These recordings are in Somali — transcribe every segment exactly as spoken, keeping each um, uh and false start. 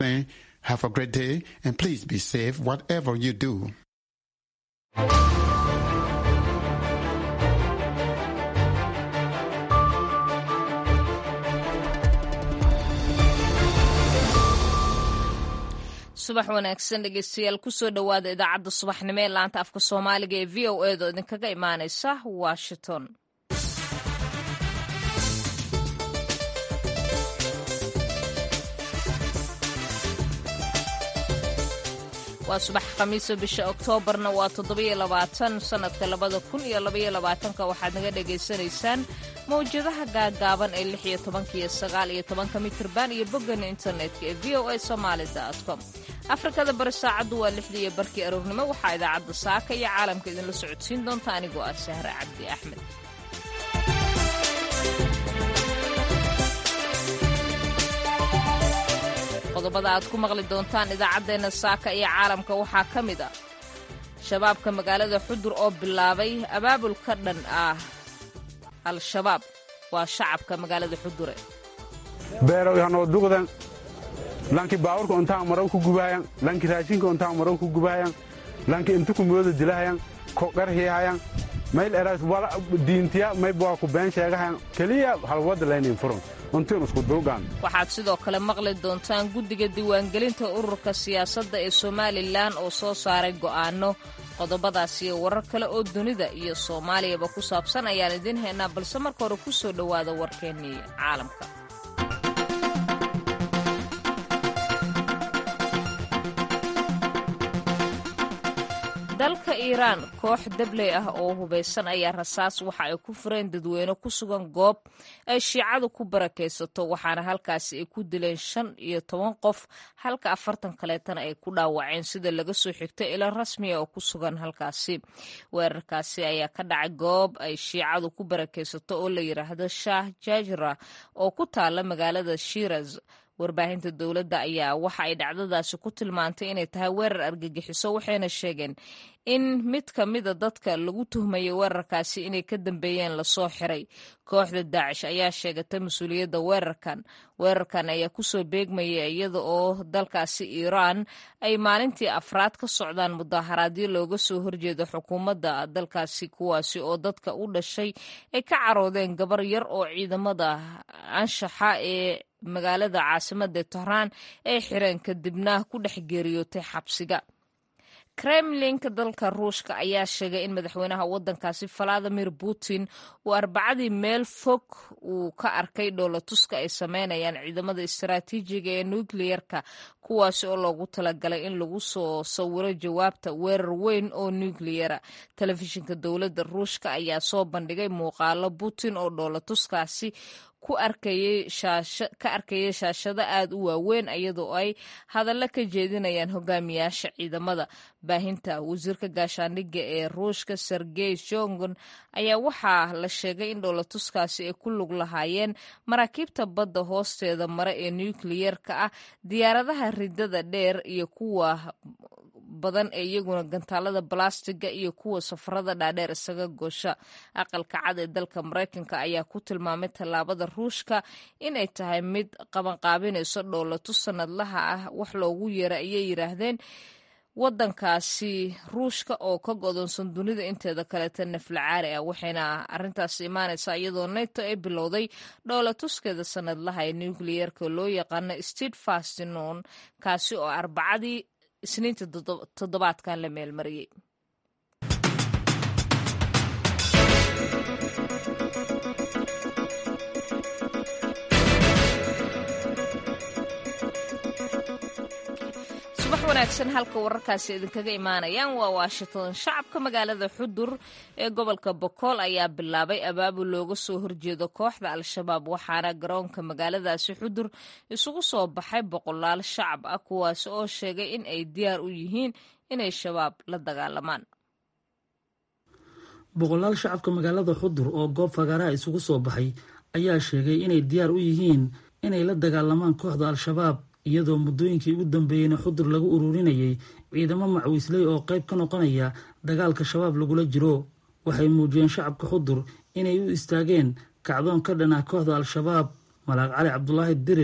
Have a great day and please be safe whatever you do. subax wanaagsan dhegeystayaal kusoo dhawaada idaacadda subaxnimo ee laanta afka soomaaliga ee v o a da idinkaga imaaneysa Washington. waa subax khamiisa bisha Oktoobarna waa toddoba iyo labaatan sanadka labada kun iyo laba iyo labaatan ka waxaad naga dhageysanaysaan mawjadaha gaagaaban ee lix iyo toban iyo sagaal iyo toban mitirban iyo boggan internetka ee v o a somali dot com. Afrikada bari saacadu waa lixdii iyo barkii aroornimo. Waxaa idaacadda saaka iyo caalamka idinla socodsiin doonta anigoo ah Sahra Cabdi Axmed. qodobada aad ku maqli doontaan idaacadeena saaka iyo caalamka waxaa ka mid ah shabaabka magaalada Xudur oo bilaabay abaabul ka dhan ah al-shabaab. waa shacabka magaalada Xudure beero yaano duqdan lanki baawurka inta maraw ku gubaayaan lanki raashinka inta maraw ku gubaayaan lanki inta ku moodo dilaayaan ko qarxiyaayaan mayl eraas wala diintiya may baa ku been sheegahan kaliya hal wada leeyeen furan waxaad sidoo kale maqli doontaan guddiga diiwaangelinta ururka siyaasadda ee Somaliland oo soo saaray go'aano. qodobadaas iyo warar kale oo dunida iyo Soomaaliyaba ku saabsan ayaan idin haynaa, balse marka hore ku soo dhawaada warkeennii caalamka. dalka Iiraan koox dabley ah oo hubeysan ayaa rasaas waxa ay ku fureen dadweyne ku sugan goob ay shiicadu ku barakeysato, waxaana halkaasi ay ku dileen shan iyo toban qof halka afartan kaleetana ay ku dhaawaceen sida laga soo xigtay ilo rasmi ah oo ku sugan halkaasi. weerarkaasi ayaa ka dhacay goob ay shiicadu ku barakeysato oo la yiraahdo Shah Jajra oo ku taala magaalada Shiraz. warbaahinta dowladda ayaa waxa ay dhacdadaasi ku tilmaantay inay tahay weerar argagixiso, waxayna sheegeen in mid ka mida dadka lagu tuhmayay weerarkaasi inay ka dambeeyeen lasoo xiray. kooxda Daacish ayaa sheegatay mas-uuliyadda weerarkan. weerarkan ayaa kusoo beegmaya iyada oo dalkaasi Iiraan ay maalintii afraad ka socdaan mudaharaadyo looga soo horjeedo xukuumadda dalkaasi, kuwaasi oo dadka u dhashay ay ka caroodeen gabar yar oo ciidamada anshaxa ee magaalada caasimadda Tehran ay xireen kadibna ku dhex geeriyootay xabsiga. Kremlinka dalka Ruushka ayaa sheegay in madaxweynaha waddankaasi Vladimir Putin uu arbacadii meel fog uu ka arkay dhoolatuska ay sameynayaan ciidamada istaraatiijiga ee nukliyerka, kuwaasi oo loogu talagalay in lagu soo sawiro jawaabta weerar weyn oo nukliyera. telefishinka dowladda Ruushka ayaa soo bandhigay muuqaalo Putin oo dhoolatuskaasi ku arkayay shaasha ka arkayay shaashada aad u waaweyn iyadoo ay hadallo ka jeedinayaan hogaamiyaasha ciidamada. baahinta wasiirka gaashaandhigga ee Ruushka Sergey Shoigu ayaa waxaa la sheegay in dhoolatuskaasi ay ku lug lahaayeen maraakiibta badda hoosteeda mare ee nukliyerka ah, diyaaradaha ridada dheer iyo kuwa badan ee iyaguna gantaalada balastiga iyo kuwa safarada dhaadheer isaga goosha. aqalka cad ee dalka Mareykanka ayaa ku tilmaamay tallaabada Ruushka inay tahay mid qabanqaabinayso dhoolatus sanadlaha ah wax loogu yeero ayay yiraahdeen waddankaasi Ruushka oo ka go'doonsan dunida inteeda kaleeta naflacaari ah, waxayna arrintaasi imaanaysaa iyadoo NATO ay bilowday dhoolatuskeeda sanadlaha ee nukliyerka loo yaqaano Steadfast Noon, kaasi oo arbacadii isniinta toddobaadkan la meelmariyey. subax wanaagsan. halka wararkaasi idinkaga imaanayaan waa Washington. shacabka magaalada Xudur ee gobolka Bokool ayaa bilaabay abaabul looga soo horjeedo kooxda al-shabaab, waxaana garoonka magaaladaasi Xudur isugu soo baxay boqolaal shacab ah kuwaas oo sheegay in ay diyaar u yihiin inay shabaab la dagaalamaan. boqolaal shacabka magaalada Xudur oo goob fagaaraha isugu soo baxay ayaa sheegay inay diyaar u yihiin inay la dagaalamaan kooxda al-shabaab, iyadoo muddooyinkii ugu dambeeyeyna Xudur lagu ururinayay ciidamo macwiisley oo qayb ka noqonaya dagaalka shabaab lagula jiro. waxay muujiyeen shacabka Xudur inay u istaageen kacdoon ka dhan ah kooxda al-shabaab. Malaaq Cali Cabdulaahi Dirir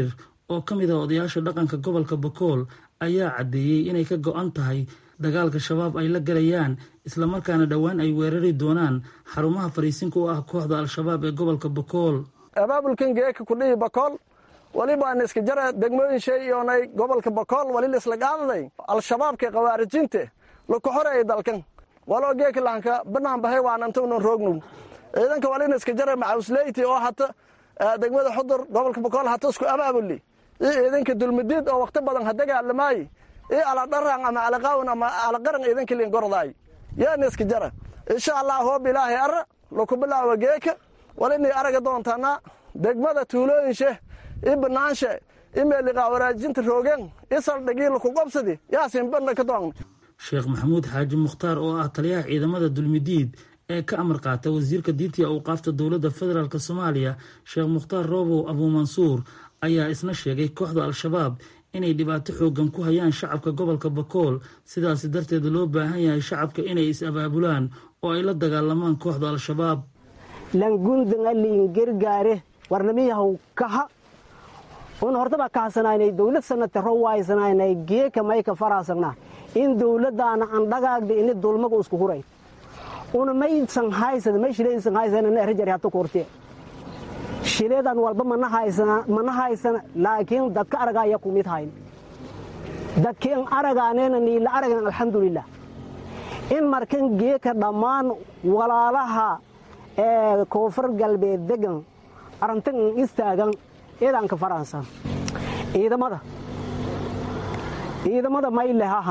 oo ka mid ah odayaasha dhaqanka gobolka Bakool ayaa caddeeyey inay ka go'an tahay dagaalka shabaab ay la galayaan islamarkaana dhowaan ay weerari doonaan xarumaha fariisinka u ah kooxda al-shabaab ee gobolka Bakool. abaabulkan geeka ku dhihi Bakool waliba aan iska jara degmooyin shay yoonay gobolka Bakool wali la isla qaadaday al-shabaabka qawaarijinta la ku xoreeyay dalkan walo geeka laanka banaan bahay waan antoon roognu ciidanka wali iska jara macawsleyti oo hata degmada Xudur gobolka Bakool hata isku abaabuli ciidanka dulmadiid oo waqti badan hadagaalamay ee ala dharaan ama ala qaawna ama ala qaran ciidanka leen gorday yaa iska jara insha Allah hoo bilaahi ar la ku bilaawo geeka wali inay araga doontaana degmada tuulooyin shay ibnaanshe imeel qawaraajinta roogeen isal dhagiil ku qabsadi yaasin banna ka doon Sheekh Maxamuud Xaaji Mukhtaar oo ah taliyaha ciidamada dulmidiid ee ka amar qaata wasiirka diinta iyo awqaafta dowladda federaalka Soomaaliya Sheekh Mukhtaar Roobo Abu Mansuur ayaa isna sheegay kooxda al-shabaab inay dhibaato xoogan ku hayaan shacabka gobolka Bakool sidaas darteed loo baahan yahay shacabka inay is abaabulaan oo ay la dagaalamaan kooxda al-shabaab langundan aliin gargaare warnamiyaha kaha un hortaba ka hasanaynay dawlad sanadka roowaysanaynay geeka mayka faraasana in dawladana aan dhagaagda in dulmaga isku huray una maysan haysan may shilaysan haysan in rajar hata koortee shileedan walba mana haysan mana haysan laakiin dadka aragaya ku mid hayn dadkeen aragaanena ni la aragan alxamdulillah in markan geeka dhamaan walaalaha ee koonfur galbeed degan arintan istaagan ciidanka Faransa ciidamada ciidamada may laha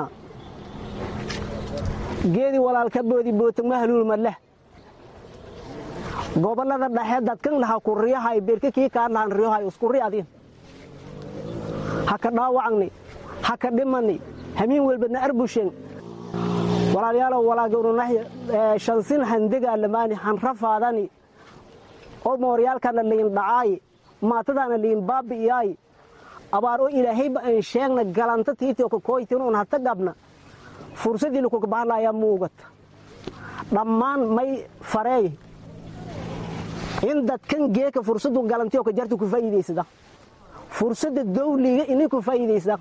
geedi walaalka boodi bootag mahaluul madle gobolada dhexe dadkan laha ku riyahay beerka kii ka lahan riyahay isku riyadin haka dhaawacni haka dhimani hamin walbana arbushin walaalayaal walaagownahay shansin handiga lamaani han rafaadani oo mooryaalkana liin dhacay maatadana liin baabiyay abaaro ilaahay ba aan sheegna galanta tiito ko kooytin oo hata gabna fursadii ku baahlaya muugat dhammaan may faray in dadkan geeka fursadu galantiyo ka jartu ku faa'iideysada fursada dawliga inay ku faa'iideysada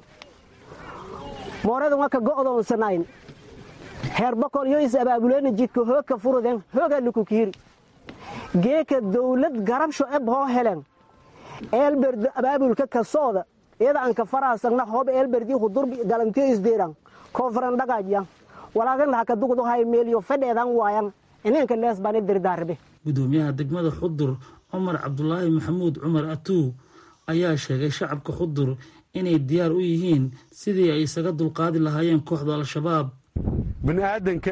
moorada waa ka go'doonsanayn heer Bakool iyo is abaabuleen jidka hooga furudeen hooga lagu kiiri geeka dawlad garabsho ee boo heleen eelberd abaabulka ka sooda iyada aan ka faraasana hoob eelberdi xudur galantiyo isdeeran koonfuran dhagaajya walaagan la ka dugdo hay meeliyo fadheedan waayan inanka lees baan dirdaarbe gudoomiyaha degmada Xudur Umar Cabdullaahi Maxamuud Umar Atuu ayaa sheegay shacabka Xudur inay diyaar u yihiin sidii ay isaga dulqaadi lahaayeen kooxda al-shabaab bini'aadanka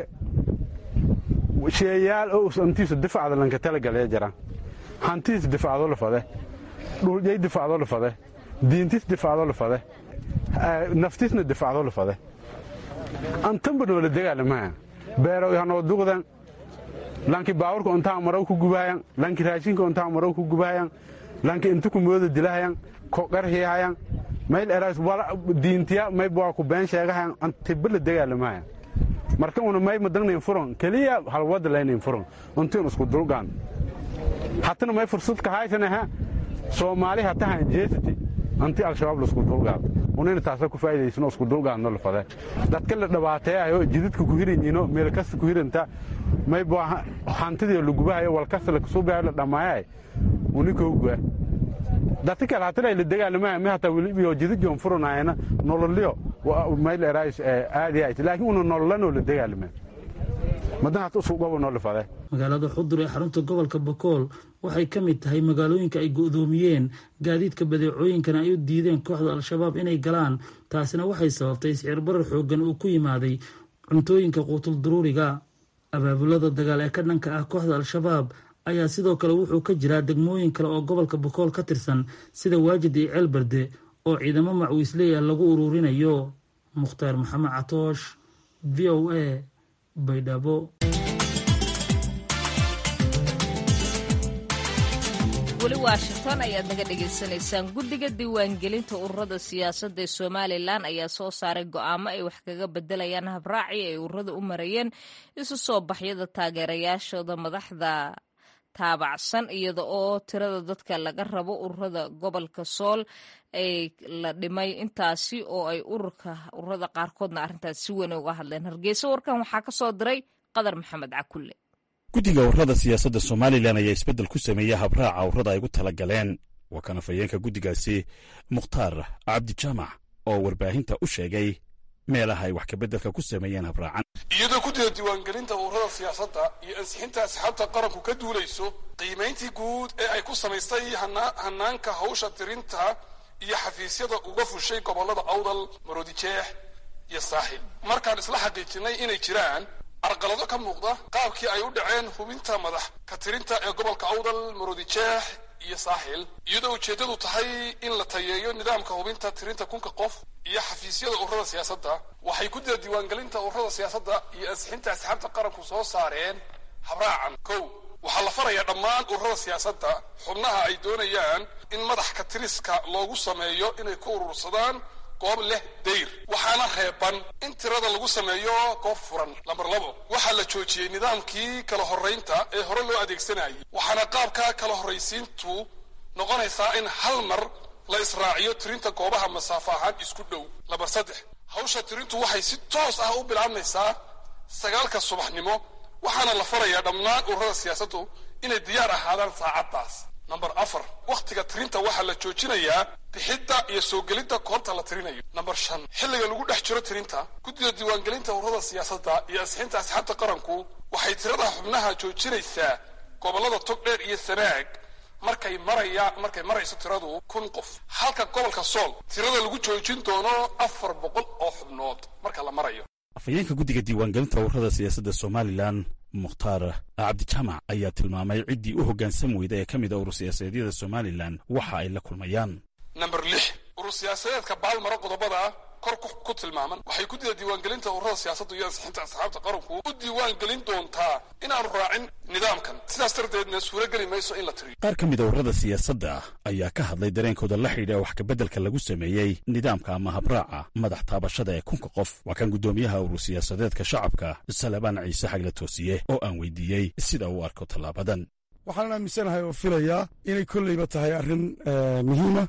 sheeyaal oo santiisa difacda lanka talagalay jira hantiis difacdo la fade dhulay difacdo la fade diintis difacdo la fade naftisna difacdo la fade antan bado la dagaalamaha beero yaano duqdan lanki baawurka inta maraw ku gubaayaan lanki raashinka inta maraw ku gubaayaan lanki inta ku moodo dilaayaan ko qarxiyayaan mayl eraas wala diintiya may baa ku been sheegahan anta bil dagaalamaha marka uu may madanay furan kaliya hal wada leenay furan intuu isku dulgaan hatana may fursad ka haysanaha Soomaali hata han jeesati anti al-shabaab la isku dulgaan unina taasoo ku faa'iideysano isku dulgaano la faday dadka la dhawaateeyo jidadka ku hirinayno meel kasta ku hiranta may baa hantidii lagu baahay wal kasta la soo baahay la dhamaayay unika uga dadka kala hatana la dagaalamaay ma hata wali iyo jidad joon furanaayna nololiyo may la raayis aadi ay laakiin uu nololano la dagaalamay madana hata soo gobo nolol faday magaalada Xudur ee xarunta gobolka Bakool waxay ka mid tahay magaalooyinka ay go'doomiyeen gaadiidka badeecooyinkana ay u diideen kooxda al-shabaab inay galaan taasina waxay sababtay sicir barar xoogan oo ku yimaaday cuntooyinka quutul daruuriga abaabulada dagaal ee ka dhanka ah kooxda al-shabaab ayaa sidoo kale wuxuu ka jiraa degmooyin kale oo gobolka Bakool ka tirsan sida Waajid iyo Ceelbarde oo ciidamo macwiisley ah lagu ururinayo Mukhtaar Maxamed Catoosh V O A Baydhabo weli Washington ayaad naga dhegaysanaysaan guddiga diiwaangelinta ururada siyaasadda ee Somaliland ayaa soo saaray go'aamo ay wax kaga bedelayaan habraaci ay ururada u marayeen isu soo baxyada taageerayaashooda madaxda taabacsan iyada oo tirada dadka laga rabo ururada gobolka sool ay la dhimay intaasi oo ay ururka ururada qaarkoodna arrintaas si weyn uga hadleen. Hargeysa warkan waxaa ka soo diray Qadar Maxamed Cakulle. guddiga ururada siyaasadda Somaliland ayaa isbeddel ku sameeyay habraaca ururada ay ugu talagaleen. waa kan afhayeenka guddigaasi Mukhtaar Cabdi Jaamac oo warbaahinta u sheegay meelaha ay wax ka beddelka ku sameeyeen habraacan. iyadoo guddida diiwaangelinta ururada siyaasadda iyo ansixinta asxaabta qaranku ka duulayso qiimayntii guud ee ay ku samaystay hanaanka hawsha tirinta iyo xafiisyada uga fushay gobollada Awdal, Maroodijeex iyo Saaxil. markaan isla xaqiijinay inay jiraan arqalado ka muuqda qaabkii ay u dhaceen hubinta madax ka tirinta ee gobolka Awdal, Maroodijeex iyo Saaxil, iyadoo ujeedadu tahay in la tayeeyo nidaamka hubinta tirinta kunka qof iyo xafiisyada ururada siyaasadda, waxay guddida diiwaangelinta ururada siyaasadda iyo ansixinta asxaabta qaranku soo saareen habraacan. kow waxaa la farayaa dhammaan ururada siyaasadda xubnaha ay doonayaan in madax ka tiriska loogu sameeyo inay ku urursadaan goob leh dayr, waxaana reeban in tirada lagu sameeyo goob furan. lambar labo waxaa la joojiyey nidaamkii kala horraynta ee hore loo adeegsanayay, waxaana qaabka kala horraysiintu noqonaysaa in hal mar la israaciyo tirinta goobaha masaafo ahaan isku dhow. lambar saddex hawsha tirintu waxay si toos ah u bilaabmaysaa sagaalka subaxnimo, waxaana la farayaa dhammaan ururada siyaasaddu inay diyaar ahaadaan saacaddaas. nambar afar wakhtiga tirinta waxaa la joojinayaa bixidda iyo soo gelidda koobta la tirinayo. nambar shan xilliga lagu dhex jiro tirinta, guddida diiwaangelinta ururada siyaasadda iyo ansixinta asxaabta qaranku waxay tirada xubnaha joojinaysaa gobollada Togdheer iyo Sanaag markay maraya markay marayso tiradu kun qof, halka gobolka Sool tirada lagu joojin doono afar boqol oo xubnood marka la marayo. afhayeenka guddiga diiwaangelinta ururada siyaasadda Somaliland Mukhtaar Cabdi Jaamac ayaa tilmaamay ciddii u hoggaansan weyda ee ka mid ah urur siyaasadeedyada Somaliland waxa ay la kulmayaan. nambar lix urur siyaasadeedka baalmaro qodobada kor ku tilmaaman waxay guddida diiwaangelinta ururada siyaasadda iyo ansixinta asxaabta qaranku u diiwaangelin doontaa inaanu raacin nidaamkan, sidaas darteedna suurageli mayso in la tiriyo. qaar ka mid a ururada siyaasadda ayaa ka hadlay dareenkooda la xidhiidha wax ka beddelka lagu sameeyey nidaamka ama habraaca madax taabashada ee kunka qof. waa kan guddoomiyaha urur siyaasadeedka shacabka Salabaan Ciise Xagle Toosiye oo aan weydiiyey sida uu arko tallaabadan. waxaan aaminsanahay oo filayaa inay kolleyba tahay arrin muhiima,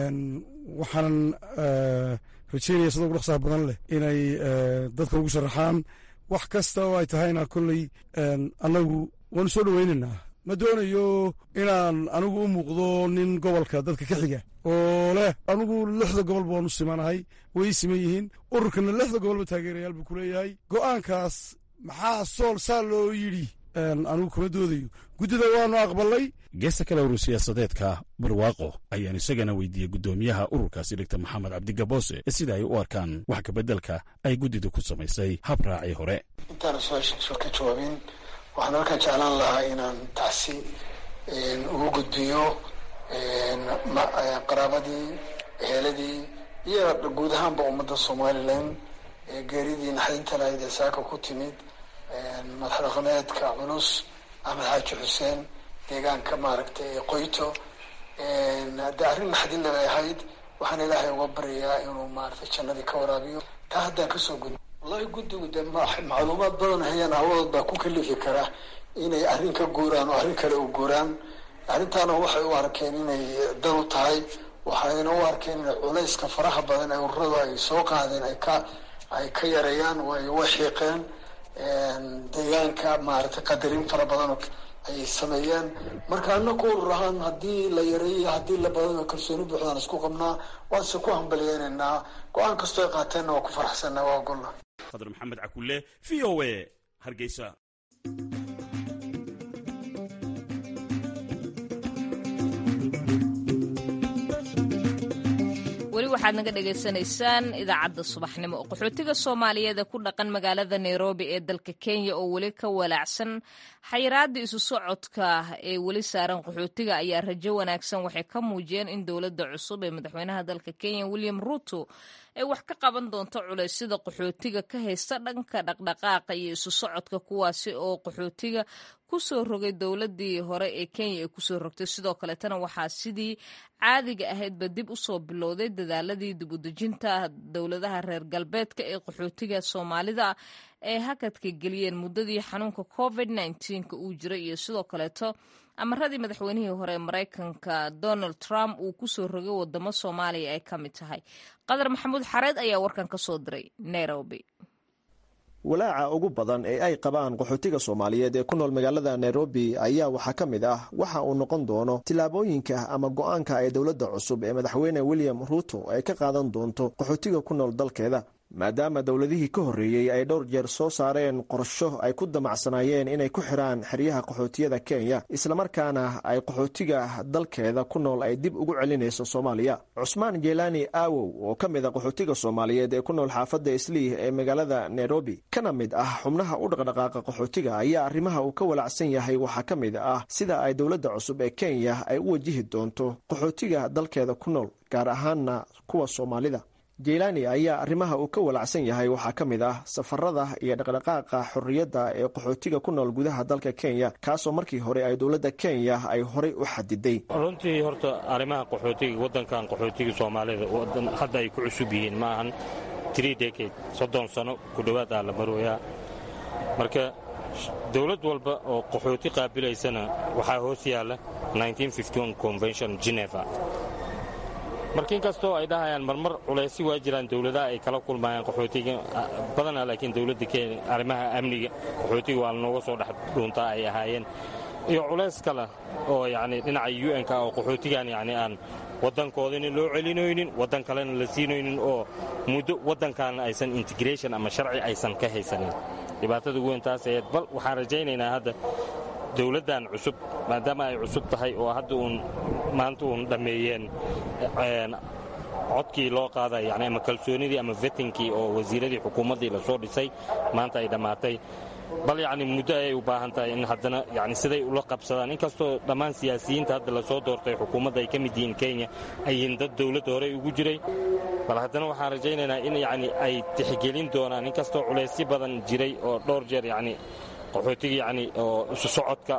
waxaanan rajeynaya sida ugu dhaqsaha badan leh inay dadka ugu sharaxaan wax kasta oo ay tahayna kolley annagu waanu soo dhowaynaynaa. ma doonayo inaan anigu u muuqdo nin gobolka dadka ka xiga oo leh anigu lixda gobol baanu simanahay, way siman yihiin, ururkana lixda gobolba taageerayaal buu ku leeyahay. go'aankaas maxaa sool saa loo yidhi anigu kuma doodayo, guddida waanu aqbalay. geesta kale urur siyaasadeedka barwaaqo ayaan isagana weydiiyey guddoomiyaha ururkaasi Doctor Maxamed Cabdi Gaboose sida ay u arkaan wax ka beddelka ay guddidu ku samaysay habraacii hore. intaan su-aasha ka jawaabin waxaan halkan jeclaan lahaa inaan tacsi ugu gudbiyo qaraabadii, eheladii iyo guud ahaanba ummadda Somaliland ee geeridii naxdinta lahayd ee saaka ku timid madax dhaqameedka culus Axmed Xaaji Xuseen deegaanka maaragtay Qoyto. haddii arrin naxdin leh bay ahayd, waxaan ilaahay uga baryayaa inuu maaragtay jannadii ka waraabiyo. taa haddaan kasoo gudbo wallahi guddigu de macluumaad badan hayaan awadood baa ku kalifi kara inay arrin ka guuraan oo arrin kale u guuraan. arrintaana waxay u arkeen inay dan u tahay, waxayna u arkeen inay culayska faraha badan ee ururadu ay soo qaadeen ay ka ay ka yareeyaan, way way xiiqeen deegaanka maaragtay qadarin fara badan ay sameeyeen. marka annagu urur ahaan haddii la yareeyo haddii la badano kalsooni buuxdaan isku qabnaa, waan se ku hambaliyeynaynaa. go-aan kastoo ay qaateenna waa ku faraxsanaa, waa ogolna. Qadar Maxamed Cakulle, V O A, Hargeysa. weli waxaad naga dhagaysanaysaan idaacadda subaxnimo. qaxootiga Soomaaliyeed ee ku dhaqan magaalada Nairobi ee dalka Kenya oo weli ka walaacsan xayiraadda isu socodka ee weli saaran qaxootiga ayaa rajo wanaagsan waxay ka muujiyeen in dowladda cusub ee madaxweynaha dalka Kenya William Ruto ay wax ka qaban doonto culeysyada qaxootiga ka haysta dhanka dhaqdhaqaaqa iyo isu socodka, kuwaasi oo qaxootiga kusoo rogay dowladii hore ee Kenya ay kusoo rogtay. sidoo kaleetana waxaa sidii caadiga ahaydba dib usoo bilowday dadaaladii dib u dejinta dowladaha reer galbeedka ee qaxootiga Soomaalida ee hakadka geliyeen muddadii xanuunka covid nineteen uu jiray, iyo sidoo kaleeto amaradii madaxweynihii hore ee maraykanka donald trump uu ku soo rogay wadamo soomaaliya ay ka mid tahay. qadar maxamuud xareed ayaa warkan ka soo diray nairobi. walaaca ugu badan ee ay qabaan qaxootiga Soomaaliyeed ee ku nool magaalada Nairobi ayaa waxa ka mid ah waxa uu noqon doono tilaabooyinka ama go'aanka ay dawladda cusub ee madaxweyne William Ruto ay ka qaadan doonto qaxootiga ku nool dalkeeda, maadaama dawladihii ka horreeyay ay dhowr jeer soo saareen qorsho ay ku damacsanaayeen inay ku xiraan xeryaha qaxootiyada Kenya, islamarkaana ay qaxootiga dalkeeda ku nool ay dib ugu celinayso Soomaaliya. Cusmaan Jeelani Awow oo ka mid ah qaxootiga Soomaaliyeed ee ku nool xaafadda Islii ee magaalada Nairobi, kana mid ah xubnaha u dhaqdhaqaaqa qaxootiga, ayaa arrimaha uu ka walacsan yahay waxaa ka mid ah sida ay dawladda cusub ee Kenya ay u wajihi doonto qaxootiga dalkeeda ku nool, gaar ahaanna kuwa Soomaalida. Jeelani ayaa arrimaha uu ka walacsan yahay waxaa ka mid ah safarada iyo dhaqdhaqaaqa xorriyadda ee qaxootiga ku nool gudaha dalka Kenya, kaasoo markii hore ay dawladda Kenya ay horey u xadiday. runtii horta arrimaha qaxootiga waddankan qaxootiga Soomaalida hadda ay ku cusub yihiin ma ahan three decade soddon sano ku dhowaad ah la marooyaa. marka dawlad walba oo qaxooti qaabilaysana waxaa hoos yaalla nineteen fifty-one Convention Geneva. marka inkastoo ay dhahayaan marmar culaysi waa jiraan dawladaha ay kala kulmayaan qaxootiga badanaa, laakiin dawladda Kenya arrimaha amniga qaxootiga waa nooga soo dhex dhuuntaa ay ahaayeen, iyo culays kale oo yacni dhinaca U N-ka oo qaxootigan yacni aan waddankoodina loo celinaynin, waddan kalena la siinaynin, oo muddo waddankaana aysan integration ama sharci aysan ka haysanin. dhibaatada ugu weyn taas ahayd. bal waxaan rajaynaynaa hadda dawladdan cusub maadaama ay cusub tahay oo hadda uun maanta uun dhammeeyeen codkii loo qaaday yani ama kalsoonidii ama vettinkii oo wasiiradii xukuumaddii la soo dhisay maanta ay dhammaatay, bal yacni muddo ayay u baahan tahay in haddana yani siday ula qabsadaan. inkastoo dhammaan siyaasiyiinta hadda lasoo doortay xukuumadda ay ka mid yihiin Kenya ayiin dad dawladda horey ugu jiray, bal haddana waxaan rajaynaynaa in yacni ay tixgelin doonaan, inkastoo culaysyo badan jiray oo dhowr jeer yacni qaxootiga yacni oo isu socodka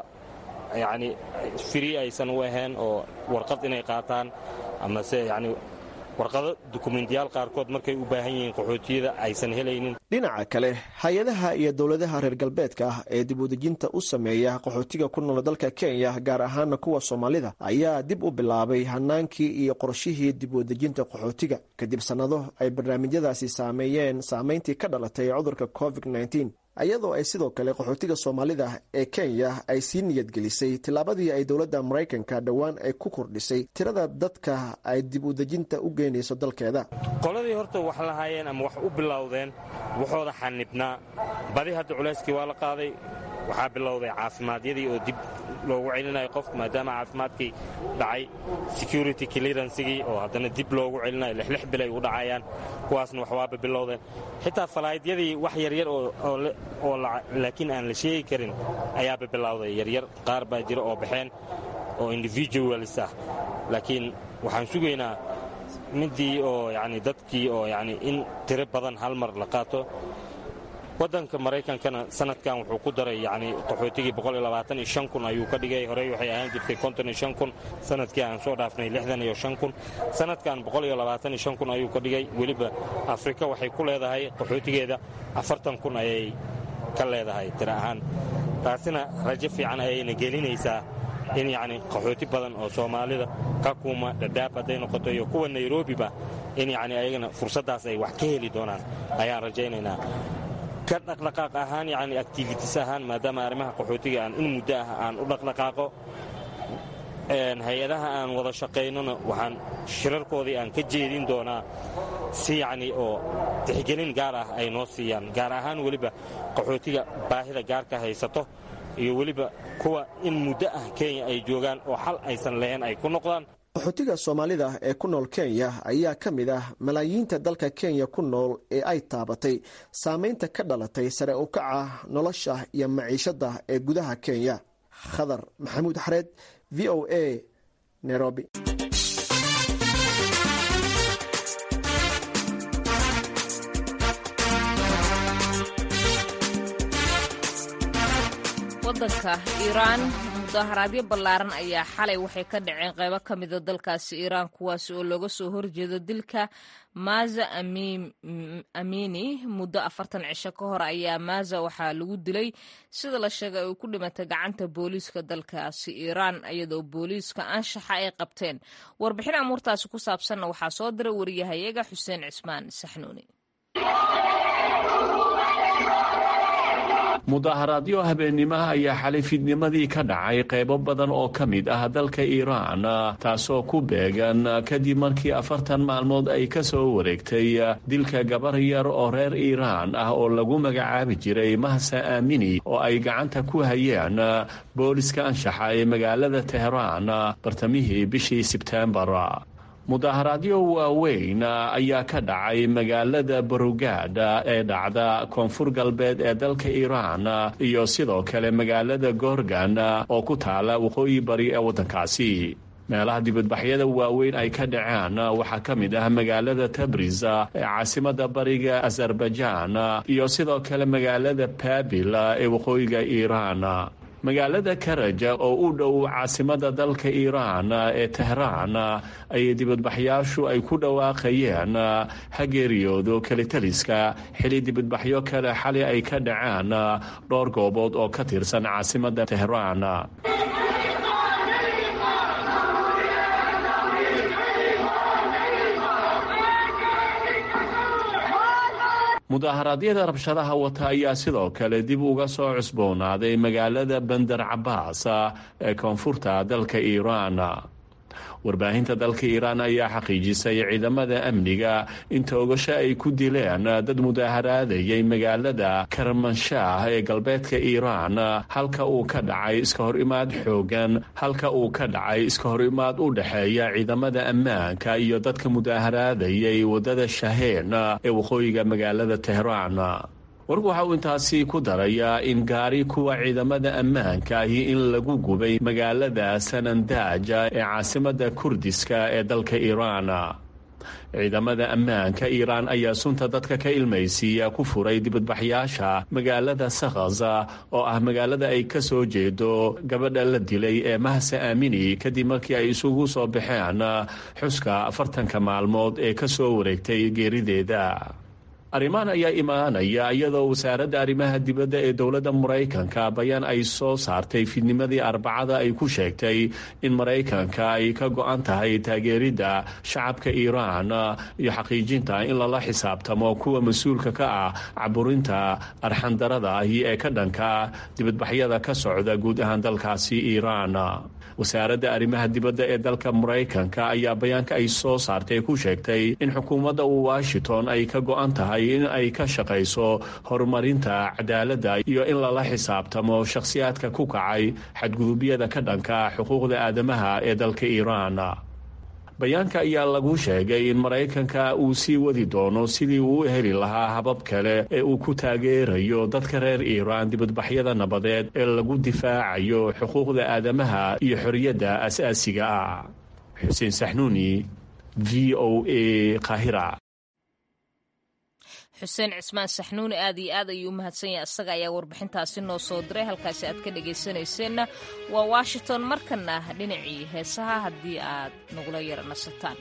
yacni free aysan u ahayn, oo warqad inay qaataan ama se yacni warqado dukumeentiyaal qaarkood markay u baahan yihiin qaxootiyada aysan helaynin. dhinaca kale, hay-adaha iyo dawladaha reer galbeedka ah ee dib u dejinta u sameeya qaxootiga ku nool dalka Kenya, gaar ahaana kuwa Soomaalida, ayaa dib u bilaabay hanaankii iyo qorshihii dib u dejinta qaxootiga kadib sannado ay barnaamijyadaasi saameeyeen saamayntii ka dhalatay cudurka covid nineteen, iyadoo ay sidoo kale qaxootiga Soomaalida ee Kenya ay sii niyadgelisay tilaabadii ay dawladda Maraykanka dhowaan ay ku kordhisay tirada dadka ay dib u dejinta u geynayso dalkeeda. qoladii horta wax lahaayeen ama wax u bilowdeen waxooda xanibnaa badi hadda culayskii waa la qaaday. waxaa bilowday caafimaadiyadii oo dib loogu celinayo qofka maadaama caafimaadkii dhacay, security clearancegii oo haddana dib loogu celinayo lixlix bil ay u dhacayaan, kuwaasna wax waaba bilowdeen. xitaa falaayidyadii wax yaryar oo laakiin aan la sheegi karin ayaaba bilowday, yaryar qaar baa jira oo baxeen oo individualis ah, laakiin waxaan sugaynaa midii oo yani dadkii oo yani in tiro badan hal mar la qaato. waddanka Maraykankana sanadkan wuxuu ku daray yani qaxootigii boqol iyo labaatan iyo shan kun ayuu ka dhigay. horey waxay ahaan jirtay konton iyo shan kun, sanadkii aan soo dhaafnay lixdan iyo shan kun, sanadkan boqol iyo labaatan iyo shan kun ayuu ka dhigay. weliba Afrika waxay ku leedahay qaxootigeeda afartan kun ayay ka leedahay tiro ahaan. taasina rajo fiican ayayna gelinaysaa in yani qaxooti badan oo Soomaalida Kakuma, Dadaab hadday noqoto iyo kuwa Nairobiba in yani ayagana fursaddaas ay wax ka heli doonaan ayaan rajaynaynaa. ka dhaqdhaqaaq ahaan yani activities ahaan maadaama arrimaha qaxootiga aan in muddo ah aan u dhaqdhaqaaqo, hay-adaha aan wada shaqaynona waxaan shirarkoodii aan ka jeedin doonaa si yacni oo tixgelin gaar ah ay noo siiyaan, gaar ahaan weliba qaxootiga baahida gaarka haysato iyo weliba kuwa in muddo ah Kenya ay joogaan oo xal aysan lahayn ay ku noqdaan. qaxootiga Soomaalida ee ku nool Kenya ayaa ka mid ah malaayiinta dalka Kenya ku nool ee ay taabatay saamaynta ka dhalatay sare u kaca nolosha iyo maciishada ee gudaha Kenya. Khadar Maxamuud Xareed, V O A, Nairobi. waddanka Iiraan mudaharaadyo ballaaran ayaa xalay waxay ka dhaceen qaybo ka mida dalkaasi iiraan kuwaasi oo looga soo horjeedo dilka maaza amini muddo afartan cisho ka hor ayaa maaza waxaa lagu dilay sida la sheegay ay ku dhimatay gacanta booliiska dalkaasi iiraan iyadoo booliiska anshaxa ay qabteen warbixin amuurtaasi ku saabsanna waxaa soo diray wariyahayaga xuseen cismaan saxnuuni. mudaharaadyo habeennimaha ayaa xalay fidnimadii ka dhacay qaybo badan oo ka mid ah dalka iiraan taasoo ku beegan kadib markii afartan maalmood ay ka soo wareegtay dilka gabar yar oo reer iiraan ah oo lagu magacaabi jiray mahsa aamini oo ay gacanta ku hayeen booliska anshaxa ee magaalada teheraan bartamihii bishii sebteembar. mudaharaadyo waaweyn ayaa ka dhacay magaalada barugaadha ee dhacda koonfur galbeed ee dalka iiraan iyo sidoo kale magaalada goorgan oo ku taala waqooyi bari ee waddankaasi. meelaha dibadbaxyada waaweyn ay ka dhaceen waxaa ka mid ah magaalada tabriz ee caasimada bariga azarbajaan iyo sidoo kale magaalada babil ee waqooyiga iiraan. magaalada karaja oo u dhow caasimada dalka iiraan ee tehraan ayay dibadbaxyaashu ay ku dhawaaqayeen hageeriyoodo kalitaliska xili dibadbaxyo kale xali ay ka dhaceen dhowr goobood oo ka tirsan caasimada tehraan. mudaharaadyada rabshadaha wata ayaa sidoo kale dib uga soo cusboonaaday magaalada bandar cabaas ee koonfurta dalka iiraan. warbaahinta dalka iiraan ayaa xaqiijisay ciidamada amniga in toogasho ay ku dileen dad mudaharaadayay magaalada karmanshaah ee galbeedka iiraan halka uu ka dhacay iska hor imaad xoogan halka uu ka dhacay iska hor imaad u dhexeeya ciidamada ammaanka iyo dadka mudaharaadayay wadada shaheen ee waqooyiga magaalada tehraan. warku waxa uu intaasi ku darayaa in gaari kuwa ciidamada ammaanka ahi in lagu gubay magaalada sanandaaja ee caasimada kurdiska ee dalka iiraan. ciidamada ammaanka iiraan ayaa sunta dadka ka ilmaysiiya ku furay dibadbaxyaasha magaalada sakhaza oo ah magaalada ay ka soo jeedo gabadha la dilay ee mahsa aamini kadib markii ay isugu soo baxeen xuska afartanka maalmood ee ka soo wareegtay geerideeda. arrimahan ayaa imaanaya iyadoo wasaaradda arrimaha dibadda ee dowladda maraykanka bayaan ay soo saartay fidnimadii arbacada ay ku sheegtay in maraykanka ay ka go-an tahay taageeridda shacabka iiraan iyo xaqiijinta in lala xisaabtamo kuwa mas-uulka ka ah caburinta arxandarada ahi ee ka dhanka dibadbaxyada ka socda guud ahaan dalkaasi iiraan. wasaaradda arrimaha dibadda ee dalka maraykanka ayaa bayaanka ay soo saartay ku sheegtay in xukuumadda washington ay ka go-an tahay in ay ka shaqayso horumarinta cadaaladda iyo in lala xisaabtamo shakhsiyaadka ku kacay xadgudubyada ka dhanka xuquuqda aadamaha ee dalka iiraan. bayaanka ayaa lagu sheegay in maraykanka uu sii wadi doono sidii uu u heli lahaa habab kale ee uu ku taageerayo dadka reer iiraan dibadbaxyada nabadeed ee lagu difaacayo xuquuqda aadamaha iyo xorriyadda asaasiga ah. xuseen saxnuuni, v o a, qaahira. xuseen cismaan saxnuuni aad iyo aad ayuu u mahadsan yahay isaga ayaa warbixintaasi noo soo diray halkaasi aad ka dhagaysanayseena waa washington. markana dhinacii heesaha haddii aad nagula yara nasataan.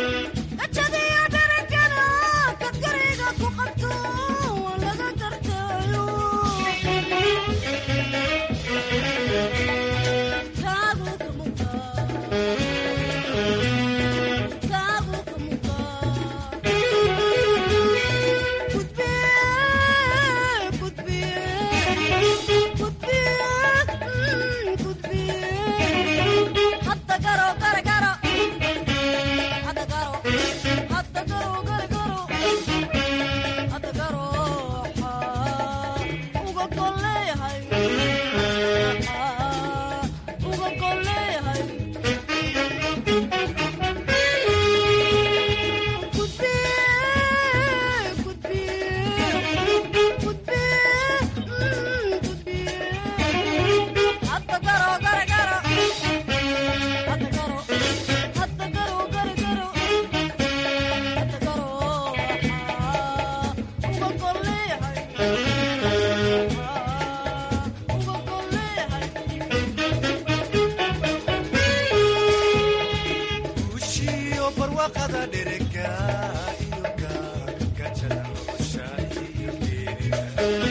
Thank you. barwaaqada dherega iyo gajada nolosha iyo geerida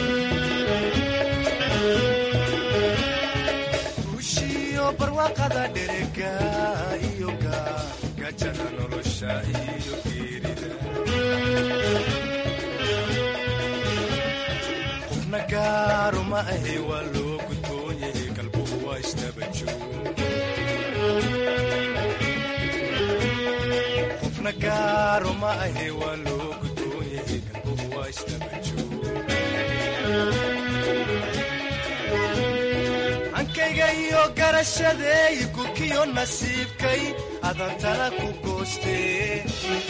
guushiyo barwaaqada dherega iyo gajada nolosha iyo geerida qofna gaaro ma ahe waa loo gudboon yahay galbuhu waa isdaba joog qofna gaaro ma ahe waa loo gudboon yahay galbuhu waa isdaba joog hankayga iyo garashadeey gurkiyo nasiibkay adantana ku goostee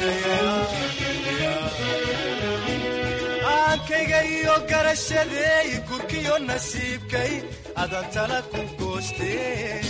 hankayga iyo garashadeey gurkiyo nasiibkay adantana ku goostee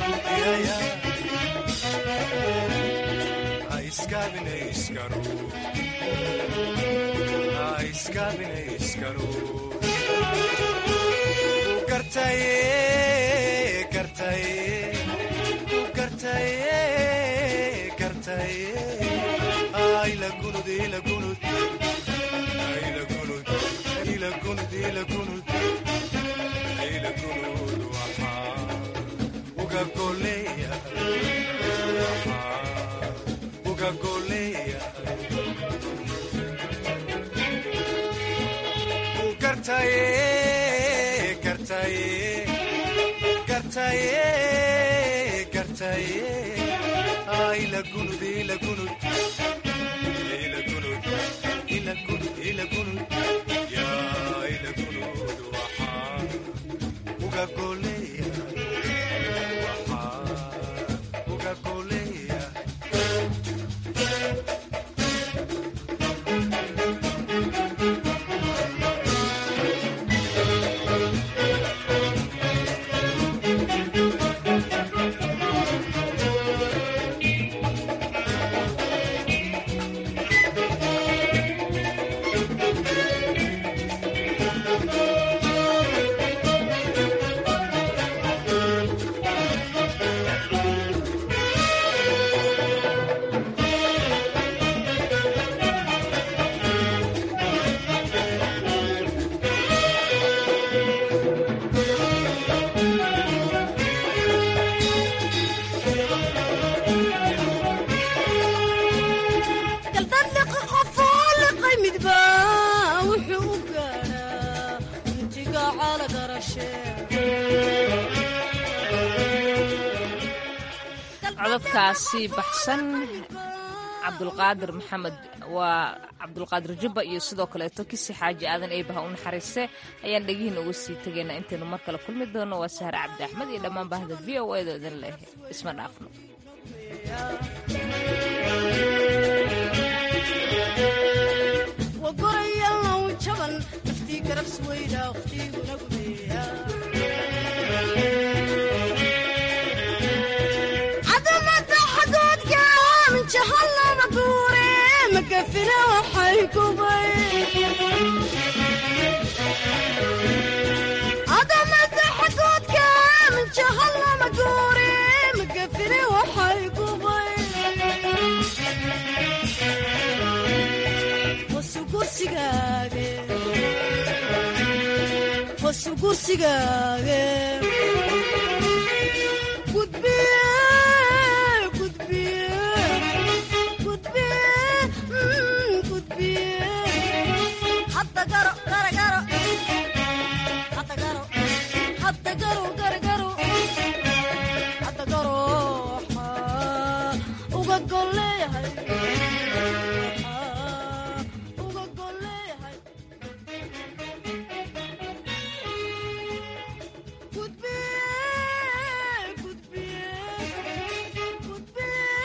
codadkaasi baxsan cabdulqaadir maxamed waa cabdulqaadir jubba iyo sidoo kaleeto kisi xaaji aadan eebaha u naxariiste ayaan dhegihiina uga sii tegaynaa intaynu mar kale kulmi doono waa sahre cabdi axmed iyo dhammaan baahda v o edo idin leh isma dhaafno adamada xagoodka min jahalla maguure magafine waxay gubay wasugursigaage wasugursigaage gudbiye gudbiye gudbiye gudbiye hadda garo garo garo hadda garo hadda garo garo garo hadda garo uga golle